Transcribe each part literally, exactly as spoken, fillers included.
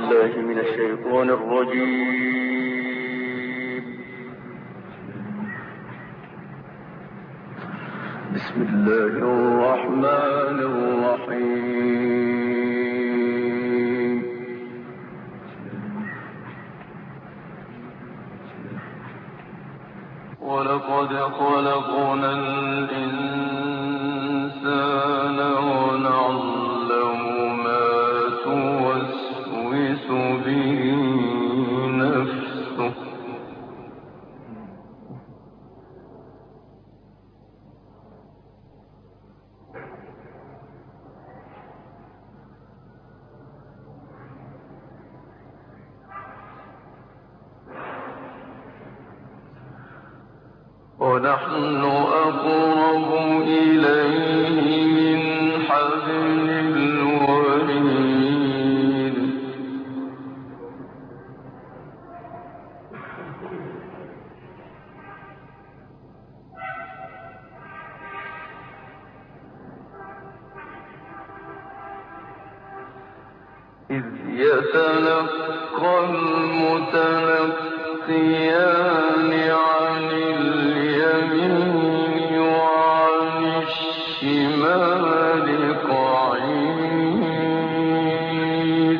بالله من الشيطان الرجيم. بسم الله الرحمن الرحيم. ولقد خلقنا الإنسان ونعلم ما توسوس به نفسه ونحن أقرب إليه من حبل الوريد. إذ يتلقى المتلقيان عن اليمين وعن الشمال قعيد.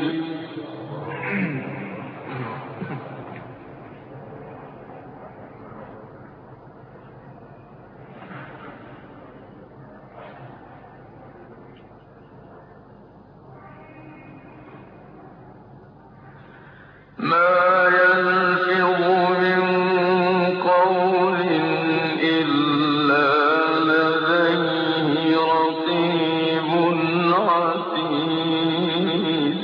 ما يلفظ من قول إلا لديه رقيب عتيد.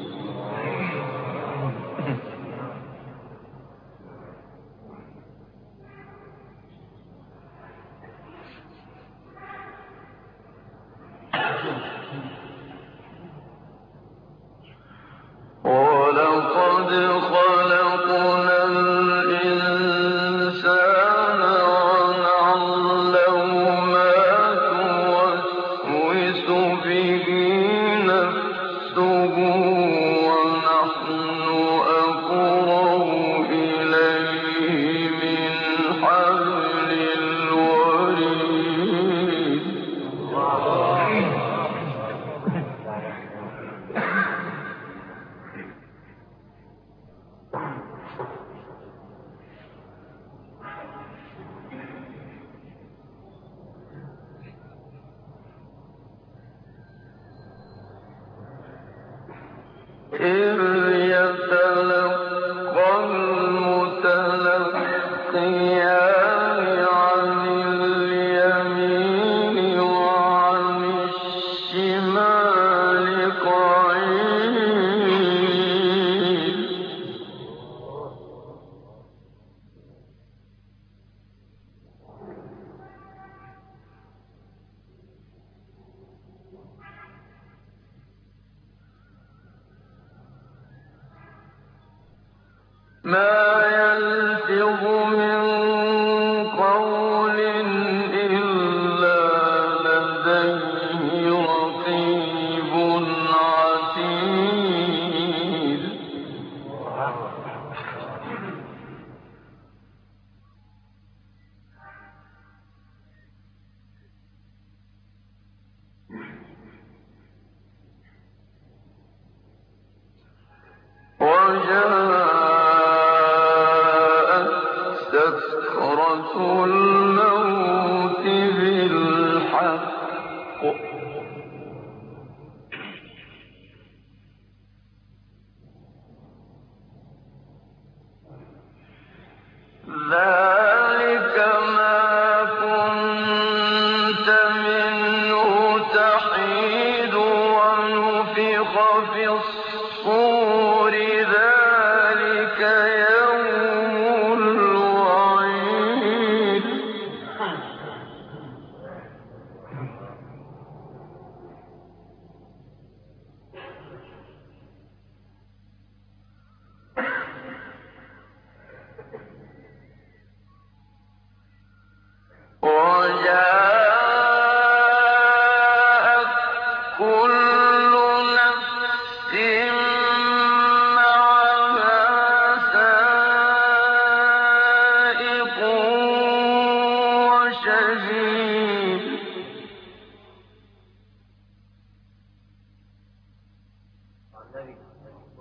ولقد خلقنا الإنسان ونعلم ما توسوس به نفسه ونحن أقرب إليه من حبل الوريد. إذ يتلقى المتلقيان عن اليمين وعن الشمال قعيد. ما يلفظ من قول إلا لديه رقيب عتيد. وجاء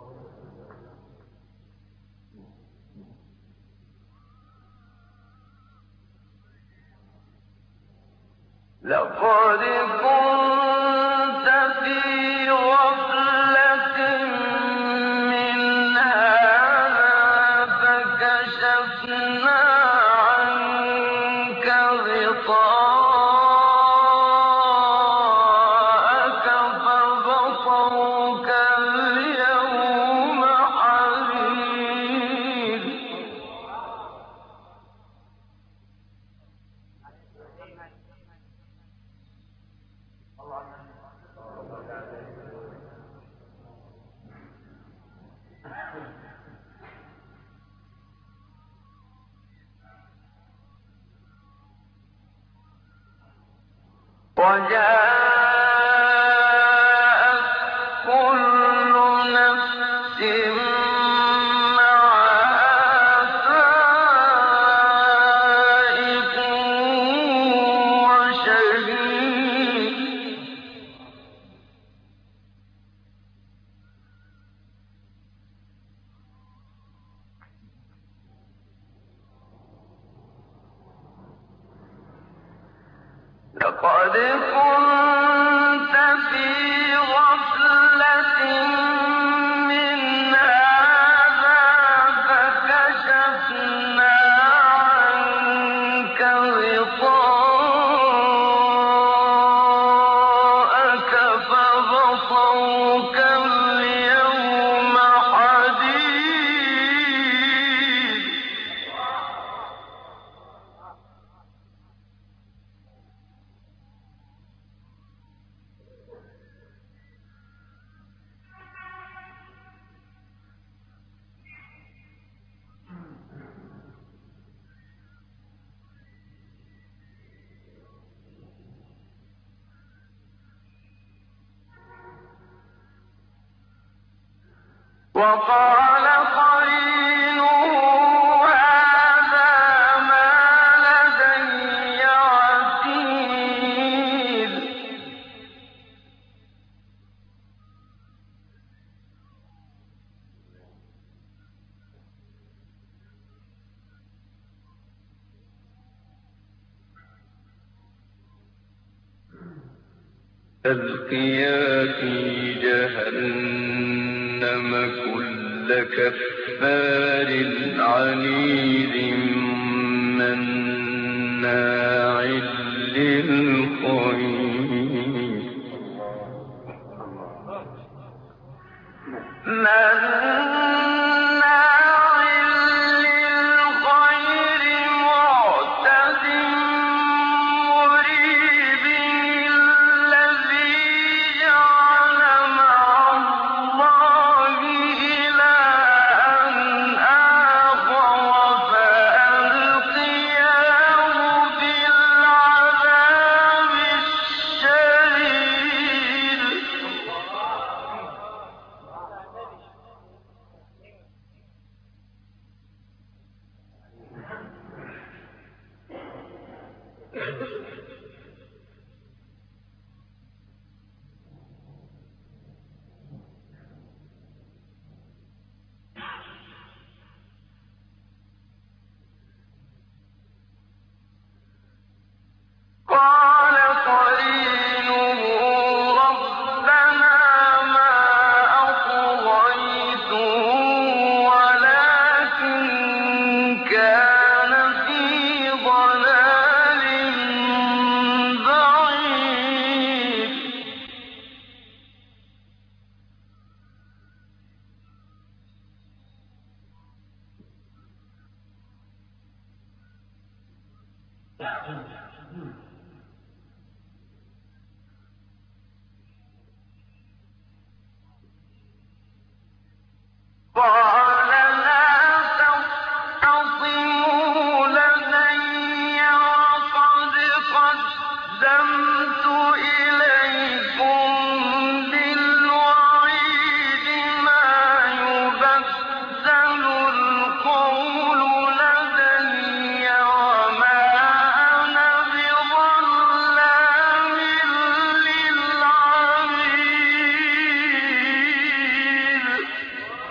لقد كنت في غفلة من هذا فكشفنا عنك غطاءك فبصرك اليوم حديد. وجاءت كل نفس معها سائق وشهيد. لقد كنت في غفلة من هذا فكشفنا عنك غطاءك فبصرك اليوم حديد. وقال قرينه هذا ما لدي عتيد. ألقيا في جهنم كل كفار عنيد مناع للخير مناع للخير معتد مريب. الذي جعل مع الله إلها آخر فألقياه في العذاب الشديد. قال قرينه ربنا ما أطغيته ولكن كان في ضلال بعيد. قال لا تختصموا لدي وقد قدمت إليكم بالوعيد. ما يبدل القول لدي وما أنا بظلام للعبيد.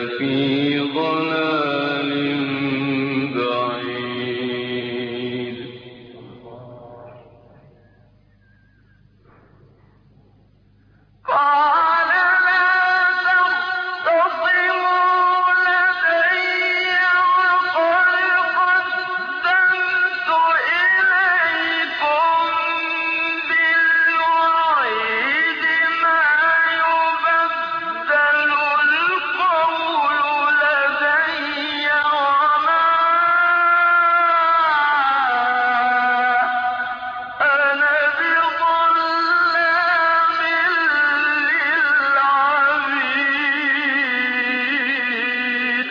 لفي ضلال بعيد قال لا تختصموا لدي وقد قدمت إليكم بالوعيد ما يبدل القول لدي وما أنا بظلام للعبيد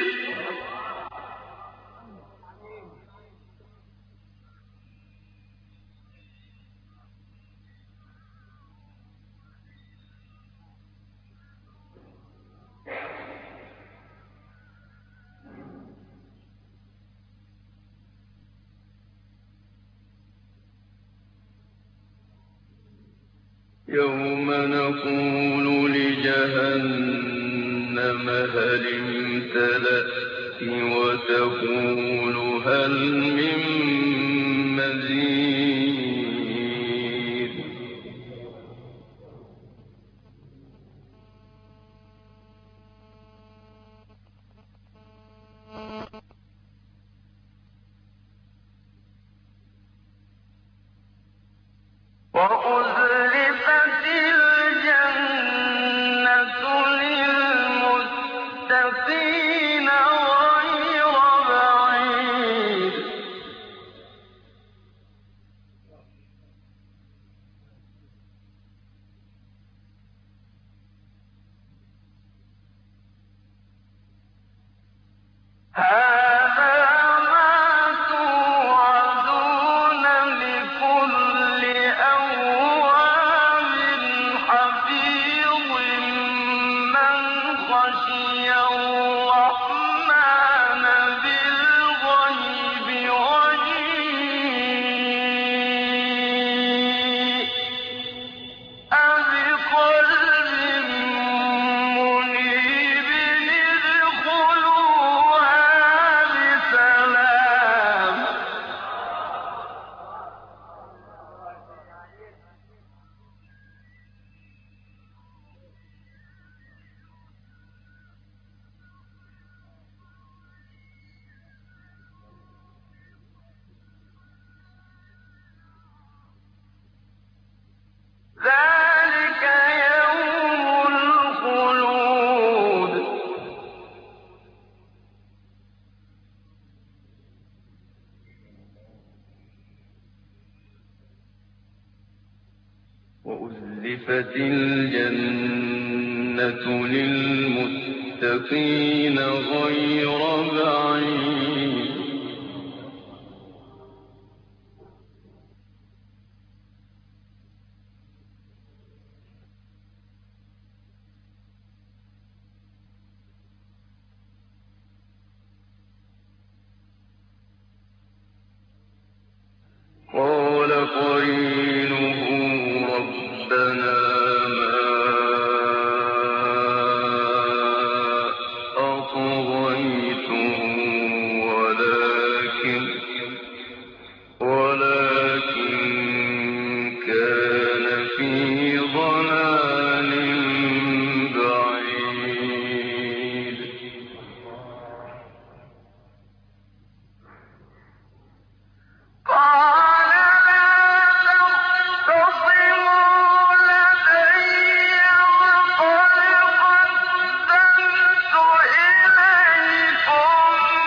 يوم نقول لجهنم هل امتلأت وتقول هل من مزيد وأزلفت الجنة للمتقين غير بعيد هذا ما توعدون لكل أواب حفيظ من خشي الرحمن بالغيب وجيء بقلب منيب ادخلوها بسلام ذلك يوم الخلود وأزلفت الجنة للمتقين غير بعيد قال قرينه ربنا ما أطغيته ولكن ولكن كان في ضلال بعيد قال لا تختصموا لدي وقد قدمت إليكم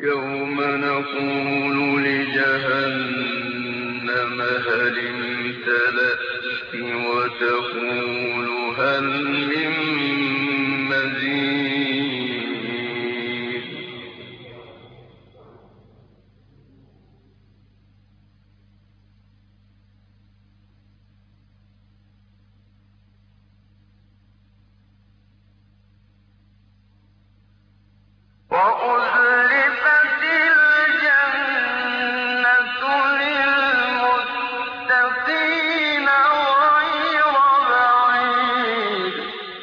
يوم نقول لجهنم هل امتلأت وتقول هل من مزيد وأزلفت الجنة للمتقين غير بعيد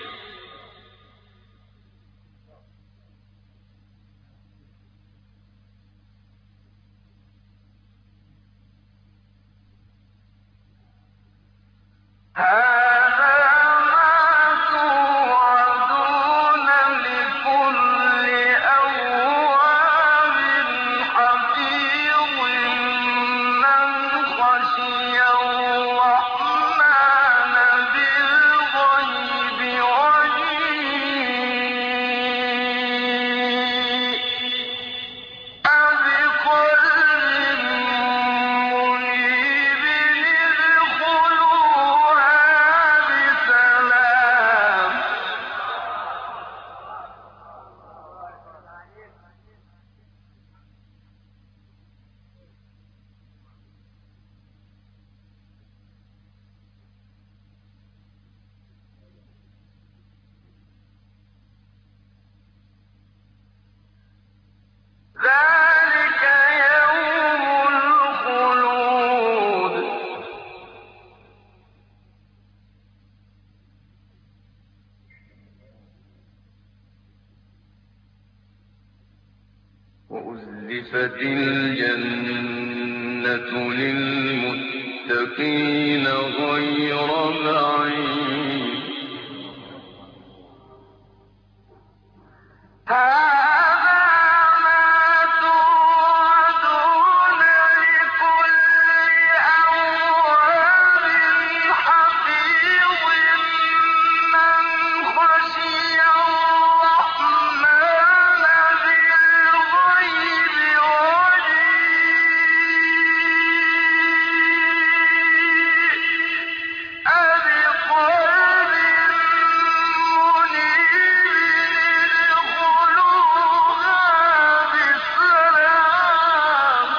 هذا ما توعدون لكل أواب حفيظ من خشي الرحمن بالغيب وجيء بقلب منيب ادخلوها بسلام ذلك يوم الخلود وأزلفت الجنة للمتقين غير بعيد هذا ما توعدون لكل أواب حفيظ من خشي الرحمن بالغيب وجيء بقلب منيب ادخلوها بسلام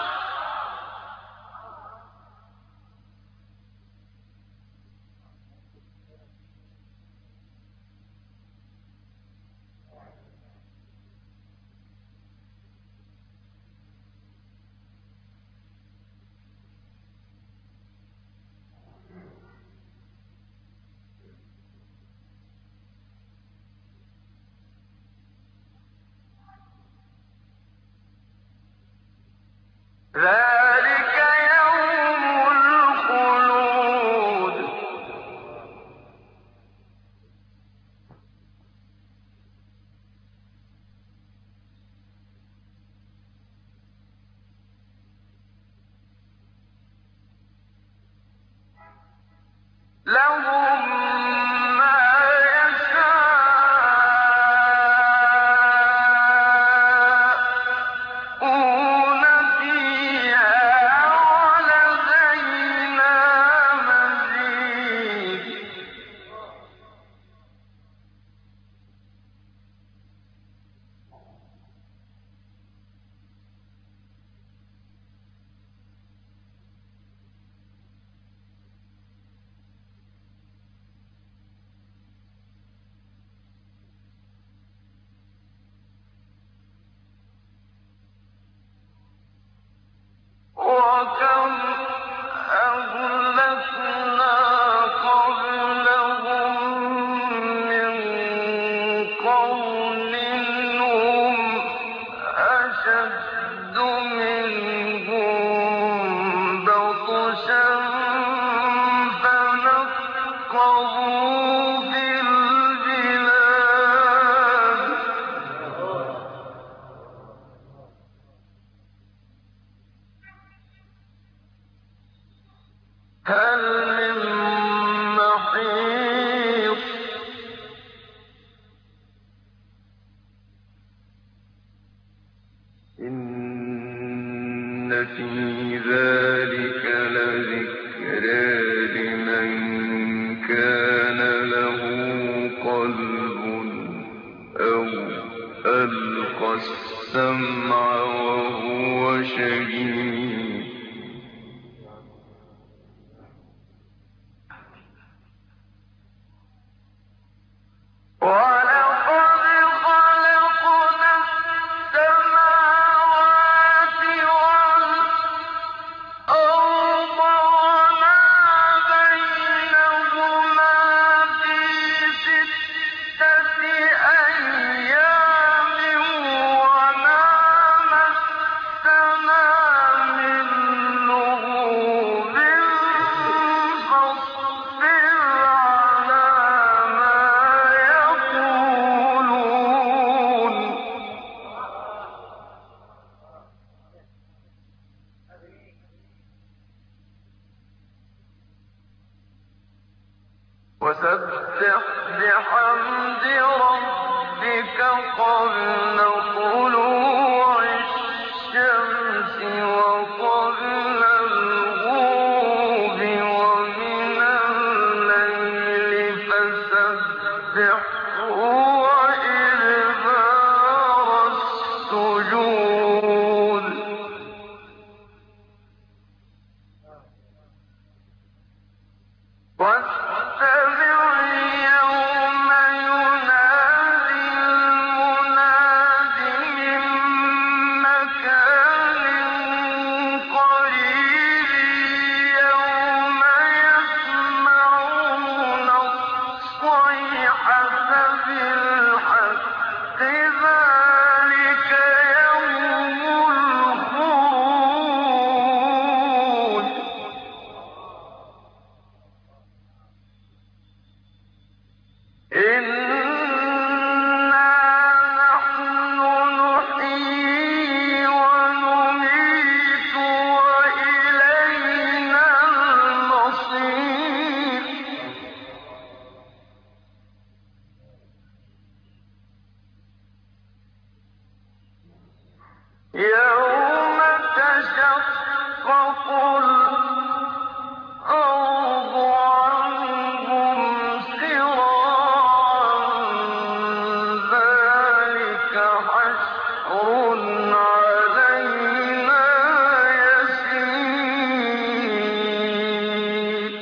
ذلك يوم الخلود لهم ما يشاءون فيها ولدينا مزيد وكم أهلكنا قبلهم من قرن هم أشد منهم بطشا فنقبوا في البلاد هل من محيص في ذلك لذكرى لمن كان له قلب أو ألقى السمع وهو شهيد. وسبح بحمد ربك قبل طلوع الشمس وقبل الغروب ومن الليل فسبحه وإدبار السجود. يوم تشقق الأرض عنهم سراعا ذلك حشر علينا يسير.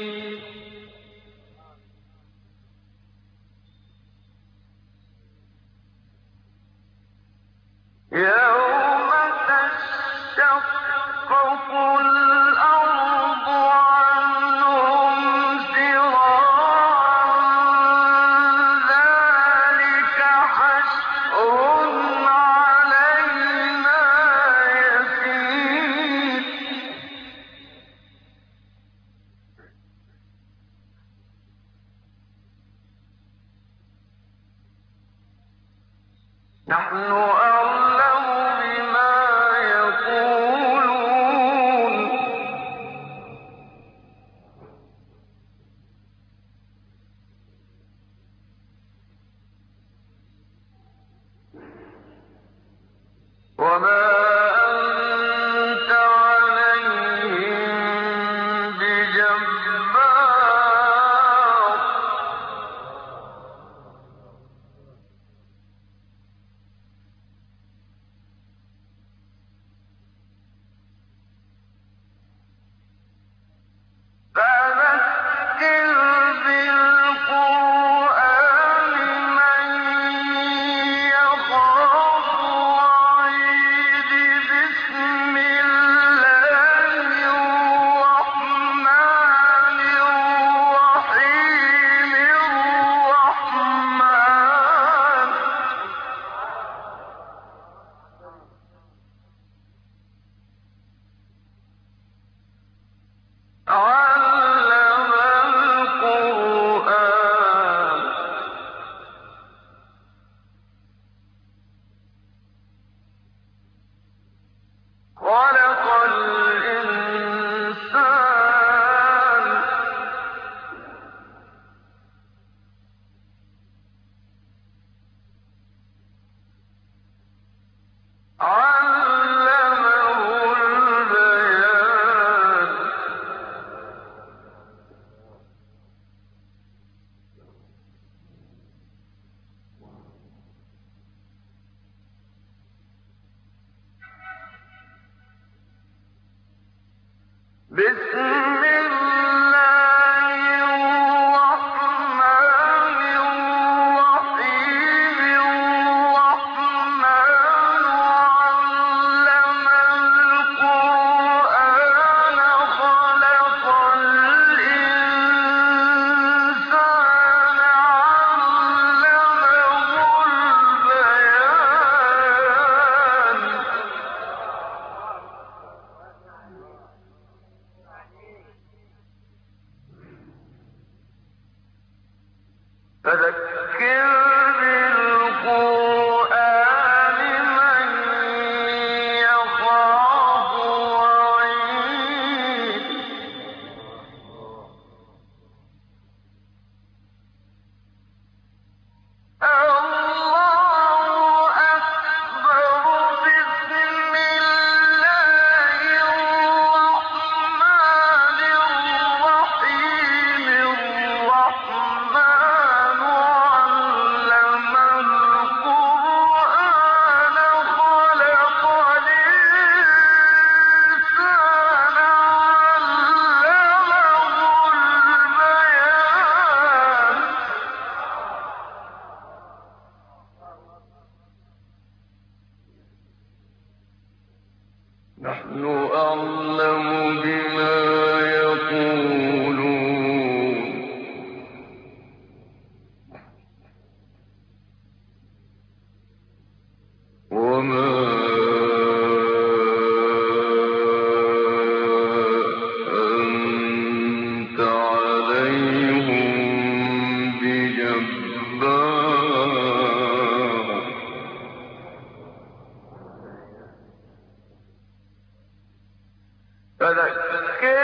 يوم تشقق الأرض عنهم سراعا ذلك حشر علينا يسير. نحن أعلم بما يقولون وما أنت عليهم بجبار. فذكر بالقرآن من يخاف وعيد. نحن أعلم بما يقولون وما أنت عليهم بجبار فذكر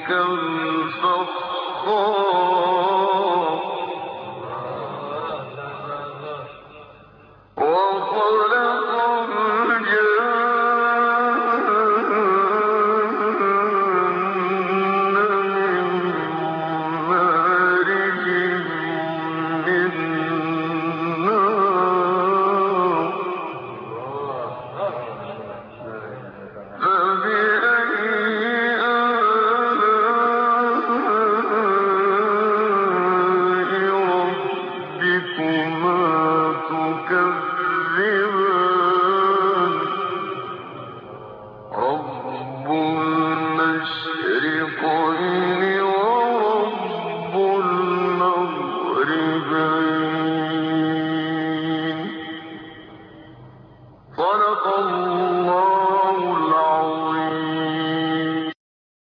كالفخار